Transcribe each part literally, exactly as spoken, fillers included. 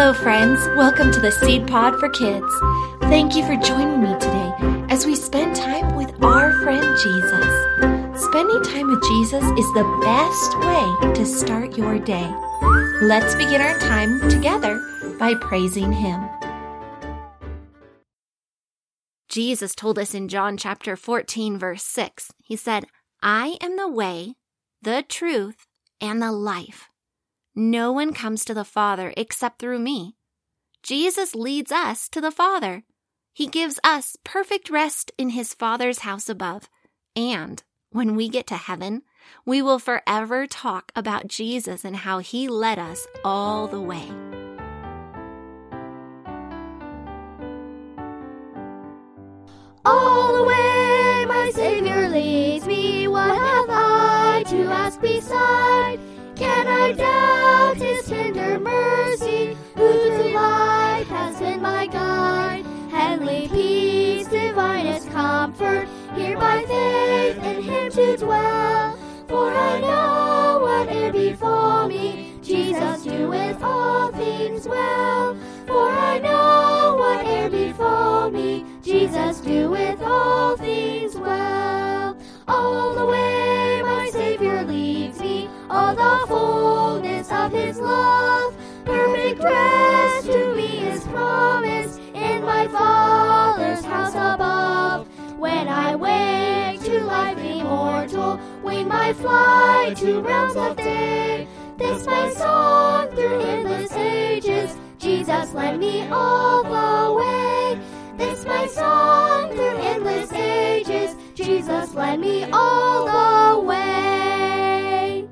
Hello friends, welcome to the Seed Pod for Kids. Thank you for joining me today as we spend time with our friend Jesus. Spending time with Jesus is the best way to start your day. Let's begin our time together by praising Him. Jesus told us in John chapter fourteen, verse six, He said, I am the way, the truth, and the life. No one comes to the Father except through me. Jesus leads us to the Father. He gives us perfect rest in His Father's house above. And when we get to heaven, we will forever talk about Jesus and how He led us all the way. All the way my Savior leads me, what have I to ask beside? Can I doubt His tender mercy, who through life has been my guide? Heavenly peace, divinest comfort, here by faith in Him to dwell. For I know whate'er befall me, Jesus doeth all things well. For I know whate'er befall me, Jesus doeth all things well. All the way my Savior leads me, all the fullness of His love. Perfect rest to me is promised in my Father's house above. When I wake to life immortal, wing my flight to realms of day. This my song through endless ages, Jesus led me all the way. This my song through endless ages, Jesus led me all the way.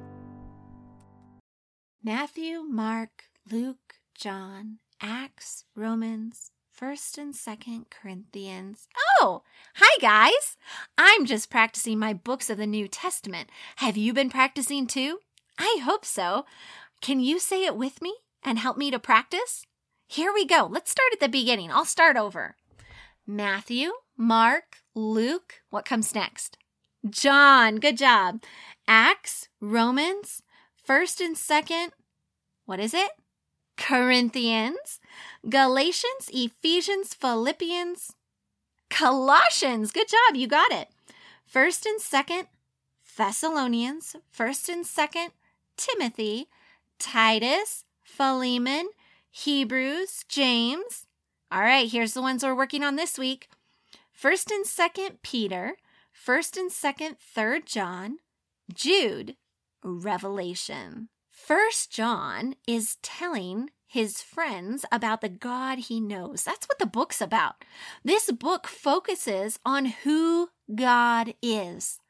Matthew, Mark, Luke, John, Acts, Romans, First and Second Corinthians. Oh, hi guys! I'm just practicing my books of the New Testament. Have you been practicing too? I hope so. Can you say it with me and help me to practice? Here we go. Let's start at the beginning. I'll start over. Matthew, Mark, Luke. What comes next? John. Good job. Acts, Romans, First and Second. What is it? Corinthians, Galatians, Ephesians, Philippians, Colossians. Good job. You got it. First and Second Thessalonians, First and Second Timothy, Titus, Philemon, Hebrews, James. All right, here's the ones we're working on this week. First and Second Peter, First and Second Third John, Jude, Revelation. First John is telling his friends about the God he knows. That's what the book's about. This book focuses on who God is.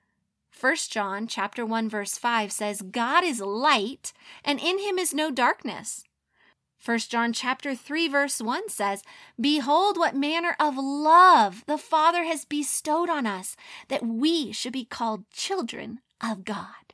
First John chapter one verse five says, God is light, and in Him is no darkness. First John chapter three verse one says, Behold what manner of love the Father has bestowed on us, that we should be called children of God.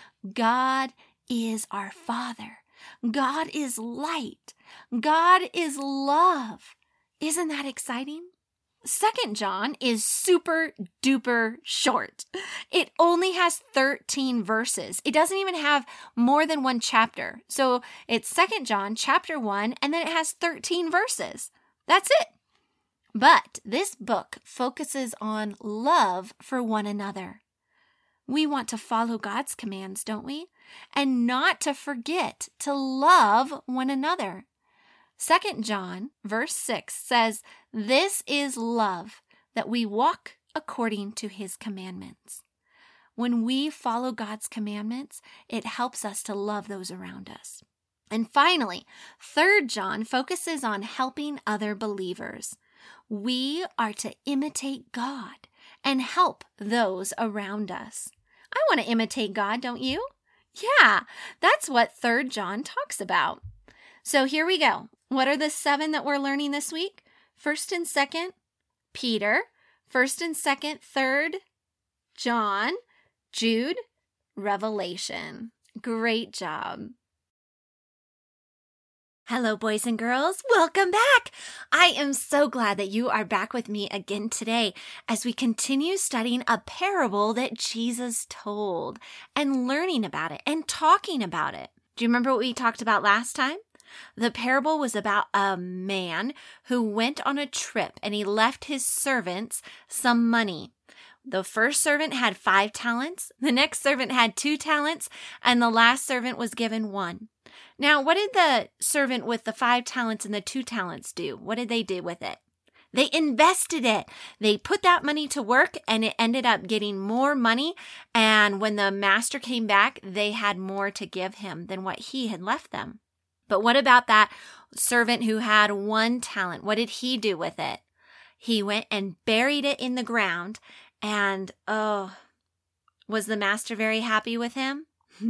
God is our Father. God is light. God is love. Isn't that exciting? Second John is super duper short. It only has thirteen verses. It doesn't even have more than one chapter. So it's Second John chapter one, and then it has thirteen verses. That's it. But this book focuses on love for one another. We want to follow God's commands, don't we? And not to forget to love one another. Second John verse six says, This is love, that we walk according to His commandments. When we follow God's commandments, it helps us to love those around us. And finally, Third John focuses on helping other believers. We are to imitate God and help those around us. I want to imitate God, don't you? Yeah, that's what Third John talks about. So here we go. What are the seven that we're learning this week? First and Second Peter, First and Second, Third John, Jude, Revelation. Great job. Hello, boys and girls. Welcome back. I am so glad that you are back with me again today as we continue studying a parable that Jesus told and learning about it and talking about it. Do you remember what we talked about last time? The parable was about a man who went on a trip and he left his servants some money. The first servant had five talents, the next servant had two talents, and the last servant was given one. Now, what did the servant with the five talents and the two talents do? What did they do with it? They invested it. They put that money to work and it ended up getting more money. And when the master came back, they had more to give him than what he had left them. But what about that servant who had one talent? What did he do with it? He went and buried it in the ground. And oh, was the master very happy with him?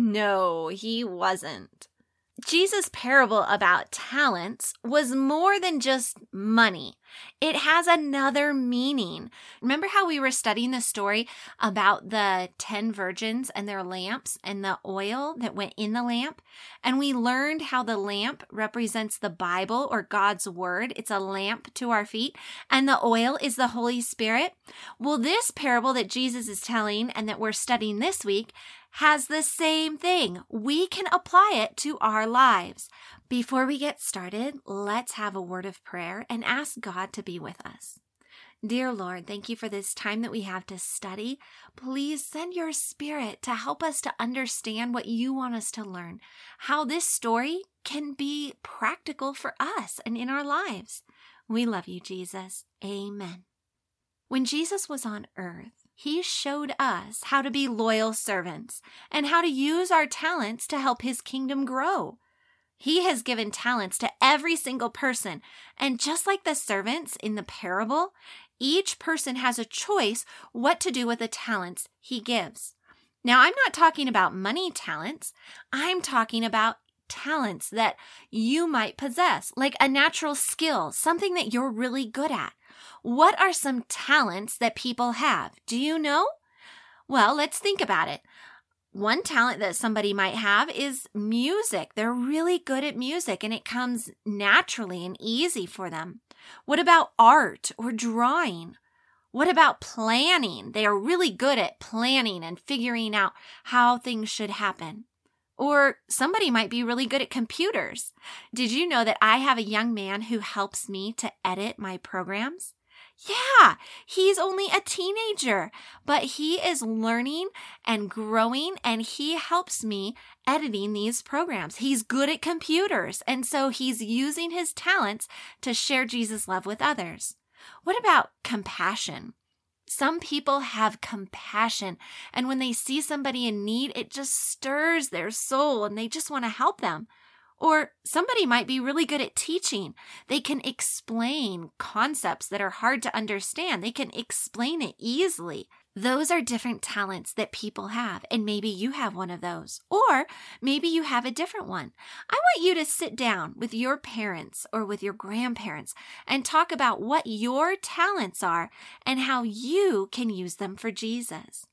No, he wasn't. Jesus' parable about talents was more than just money. It has another meaning. Remember how we were studying the story about the ten virgins and their lamps and the oil that went in the lamp? And we learned how the lamp represents the Bible or God's word. It's a lamp to our feet. And the oil is the Holy Spirit. Well, this parable that Jesus is telling and that we're studying this week has the same thing. We can apply it to our lives. Before we get started, let's have a word of prayer and ask God to be with us. Dear Lord, thank you for this time that we have to study. Please send your Spirit to help us to understand what you want us to learn, how this story can be practical for us and in our lives. We love you, Jesus. Amen. When Jesus was on earth, he showed us how to be loyal servants and how to use our talents to help his kingdom grow. He has given talents to every single person. And just like the servants in the parable, each person has a choice what to do with the talents he gives. Now, I'm not talking about money talents. I'm talking about talents that you might possess, like a natural skill, something that you're really good at. What are some talents that people have? Do you know? Well, let's think about it. One talent that somebody might have is music. They're really good at music and it comes naturally and easy for them. What about art or drawing? What about planning? They are really good at planning and figuring out how things should happen. Or somebody might be really good at computers. Did you know that I have a young man who helps me to edit my programs? Yeah, he's only a teenager, but he is learning and growing and he helps me editing these programs. He's good at computers, and so he's using his talents to share Jesus' love with others. What about compassion? Some people have compassion, and when they see somebody in need, it just stirs their soul and they just want to help them. Or somebody might be really good at teaching. They can explain concepts that are hard to understand. They can explain it easily. Those are different talents that people have, and maybe you have one of those. Or maybe you have a different one. I want you to sit down with your parents or with your grandparents and talk about what your talents are and how you can use them for Jesus.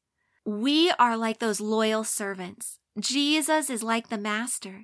We are like those loyal servants. Jesus is like the master.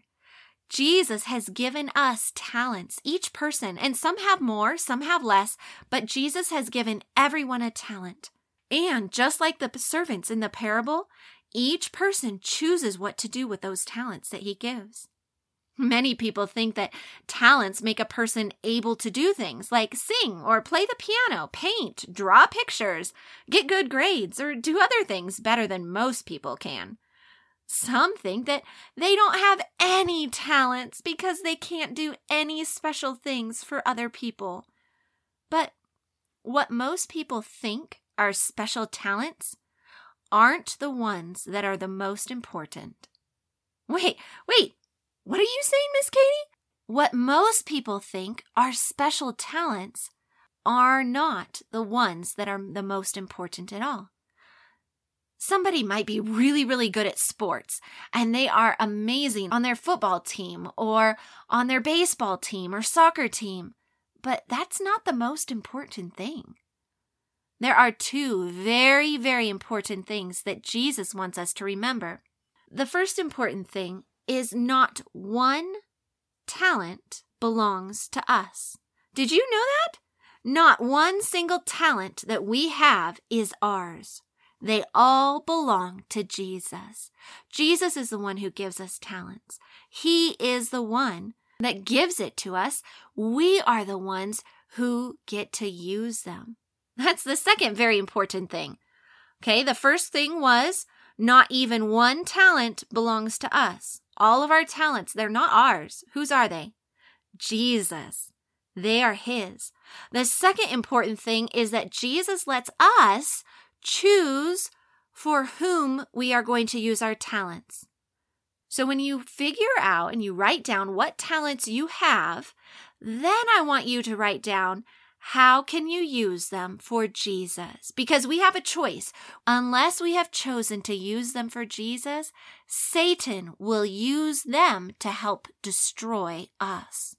Jesus has given us talents, each person, and some have more, some have less, but Jesus has given everyone a talent. And just like the servants in the parable, each person chooses what to do with those talents that he gives. Many people think that talents make a person able to do things like sing or play the piano, paint, draw pictures, get good grades, or do other things better than most people can. Some think that they don't have any talents because they can't do any special things for other people. But what most people think are special talents aren't the ones that are the most important. Wait, wait, what are you saying, Miss Katie? What most people think are special talents are not the ones that are the most important at all. Somebody might be really, really good at sports, and they are amazing on their football team or on their baseball team or soccer team, but that's not the most important thing. There are two very, very important things that Jesus wants us to remember. The first important thing is not one talent belongs to us. Did you know that? Not one single talent that we have is ours. They all belong to Jesus. Jesus is the one who gives us talents. He is the one that gives it to us. We are the ones who get to use them. That's the second very important thing. Okay, the first thing was not even one talent belongs to us. All of our talents, they're not ours. Whose are they? Jesus. They are his. The second important thing is that Jesus lets us choose for whom we are going to use our talents. So when you figure out and you write down what talents you have, then I want you to write down how can you use them for Jesus? Because we have a choice. Unless we have chosen to use them for Jesus, Satan will use them to help destroy us.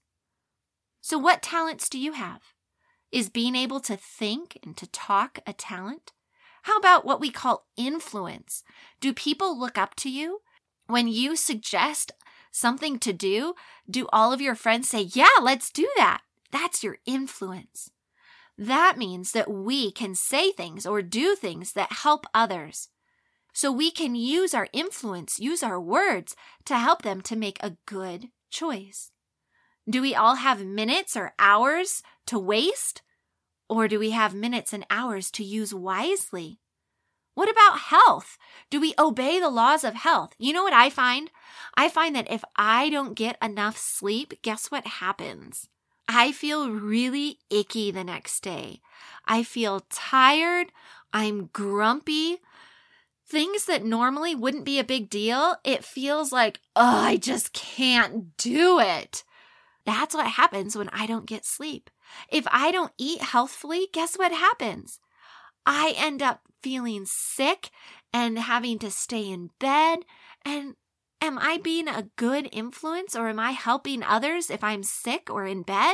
So what talents do you have? Is being able to think and to talk a talent? How about what we call influence? Do people look up to you? When you suggest something to do, do all of your friends say, yeah, let's do that? That's your influence. That means that we can say things or do things that help others. So we can use our influence, use our words to help them to make a good choice. Do we all have minutes or hours to waste? Or do we have minutes and hours to use wisely? What about health? Do we obey the laws of health? You know what I find? I find that if I don't get enough sleep, guess what happens? I feel really icky the next day. I feel tired. I'm grumpy. Things that normally wouldn't be a big deal, it feels like, oh, I just can't do it. That's what happens when I don't get sleep. If I don't eat healthfully, guess what happens? I end up feeling sick and having to stay in bed. And am I being a good influence, or am I helping others if I'm sick or in bed?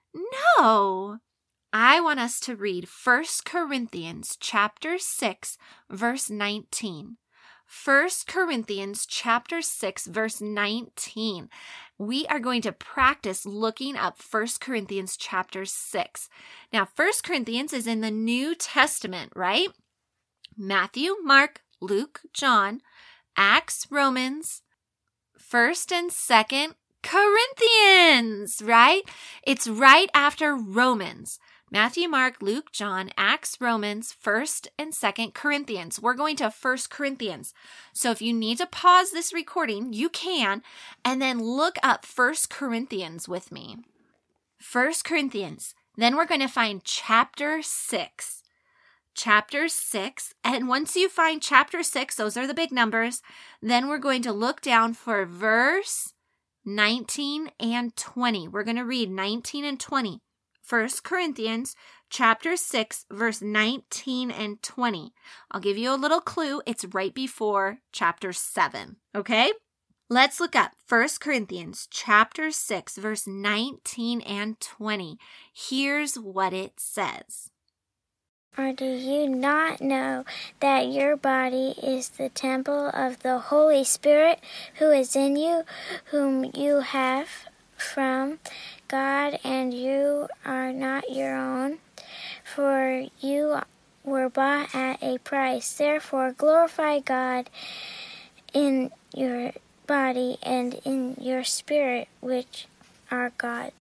No. I want us to read First Corinthians chapter six, verse nineteen. First Corinthians chapter six, verse nineteen. We are going to practice looking up First Corinthians chapter six. Now, First Corinthians is in the New Testament, right? Matthew, Mark, Luke, John, Acts, Romans, First and Second Corinthians, right? It's right after Romans. Matthew, Mark, Luke, John, Acts, Romans, First and Second Corinthians. We're going to First Corinthians. So if you need to pause this recording, you can, and then look up First Corinthians with me. First Corinthians. Then we're going to find chapter six. Chapter six. And once you find chapter six, those are the big numbers, then we're going to look down for verse nineteen and twenty. We're going to read nineteen and twenty. First Corinthians chapter six, verse nineteen and twenty. I'll give you a little clue. It's right before chapter seven, okay? Let's look up First Corinthians chapter six, verse nineteen and twenty. Here's what it says. Or do you not know that your body is the temple of the Holy Spirit who is in you, whom you have from God, and you are not your own? For you were bought at a price. Therefore glorify God in your body and in your spirit, which are God.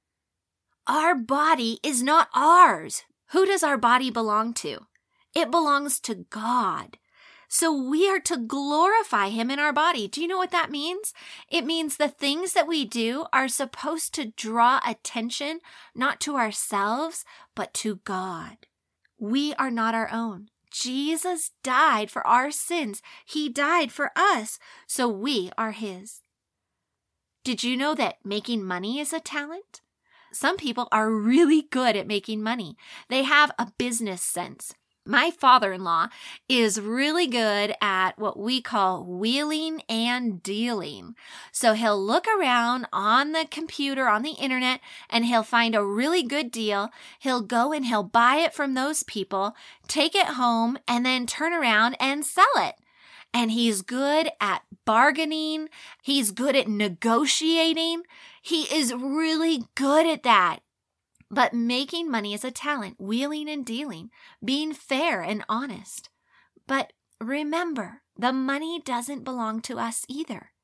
Our body is not ours. Who does our body belong to? It belongs to God. So we are to glorify him in our body. Do you know what that means? It means the things that we do are supposed to draw attention, not to ourselves, but to God. We are not our own. Jesus died for our sins. He died for us, so we are his. Did you know that making money is a talent? Some people are really good at making money. They have a business sense. My father-in-law is really good at what we call wheeling and dealing. So he'll look around on the computer, on the internet, and he'll find a really good deal. He'll go and he'll buy it from those people, take it home, and then turn around and sell it. And he's good at bargaining. He's good at negotiating. He is really good at that. But making money is a talent, wheeling and dealing, being fair and honest. But remember, the money doesn't belong to us either.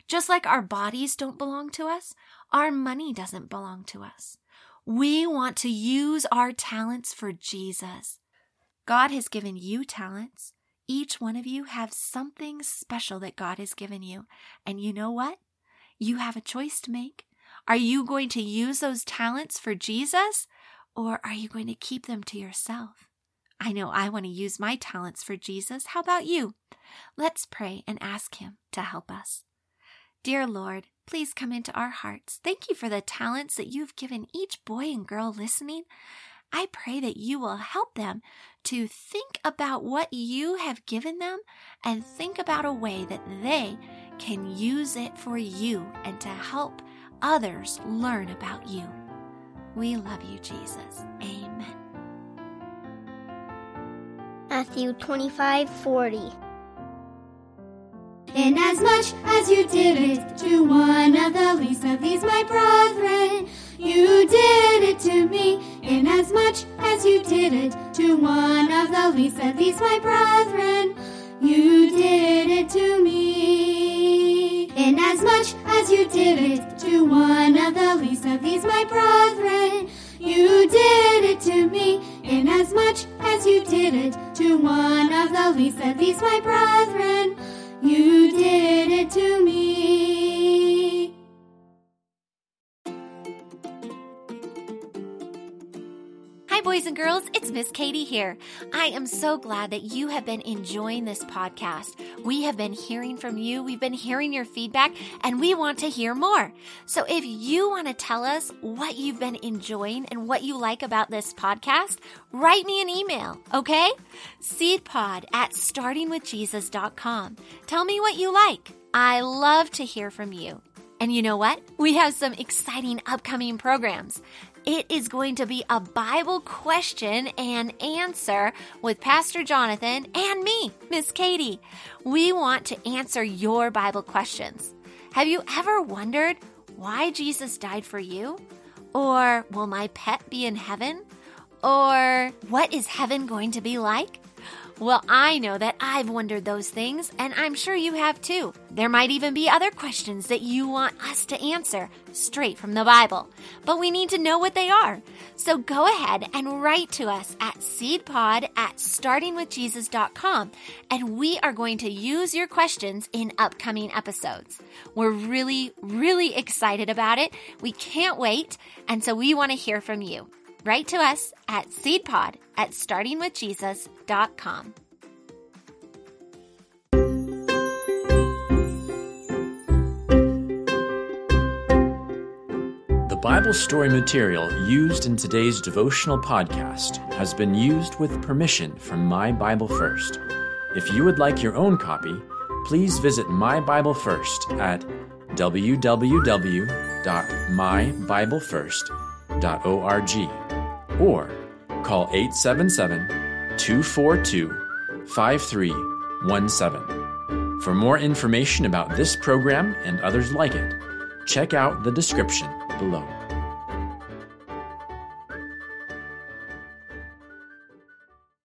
Just like our bodies don't belong to us, our money doesn't belong to us. We want to use our talents for Jesus. God has given you talents. Each one of you have something special that God has given you. And you know what? You have a choice to make. Are you going to use those talents for Jesus, or are you going to keep them to yourself? I know I want to use my talents for Jesus. How about you? Let's pray and ask Him to help us. Dear Lord, please come into our hearts. Thank you for the talents that you've given each boy and girl listening. I pray that you will help them to think about what you have given them and think about a way that they can use it for you and to help others learn about you. We love you, Jesus. Amen. Matthew twenty-five forty. Inasmuch as you did it to one of the least of these my brethren, you did it to me. Inasmuch as you did it to one of the least of these my brethren, you did it to me. Inasmuch as you did it to one of the least of these my brethren, you did it to me. Inasmuch as you did it to one of the least of these my brethren, you did it to me. Hi, boys and girls. It's Miss Katie here. I am so glad that you have been enjoying this podcast. We have been hearing from you. We've been hearing your feedback, and we want to hear more. So if you want to tell us what you've been enjoying and what you like about this podcast, write me an email, okay? seedpod at starting with jesus dot com. Tell me what you like. I love to hear from you. And you know what? We have some exciting upcoming programs. It is going to be a Bible question and answer with Pastor Jonathan and me, Miss Katie. We want to answer your Bible questions. Have you ever wondered why Jesus died for you? Or will my pet be in heaven? Or what is heaven going to be like? Well, I know that I've wondered those things, and I'm sure you have too. There might even be other questions that you want us to answer straight from the Bible, but we need to know what they are. So go ahead and write to us at seedpod at starting with jesus dot com, and we are going to use your questions in upcoming episodes. We're really, really excited about it. We can't wait, and so we want to hear from you. Write to us at seedpod at starting with jesus dot com. The Bible story material used in today's devotional podcast has been used with permission from My Bible First. If you would like your own copy, please visit My Bible First at w w w dot my bible first dot org or call eight seven seven, two four two, five three one seven. For more information about this program and others like it, check out the description below.